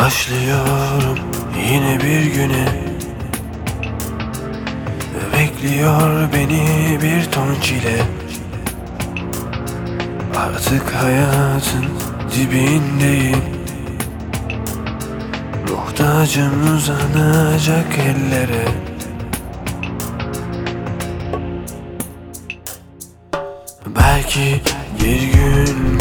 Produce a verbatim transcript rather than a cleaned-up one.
Başlıyorum yine bir güne, bekliyor beni bir ton çile. Artık hayatın dibindeyim, muhtacım uzanacak ellere. Belki bir gün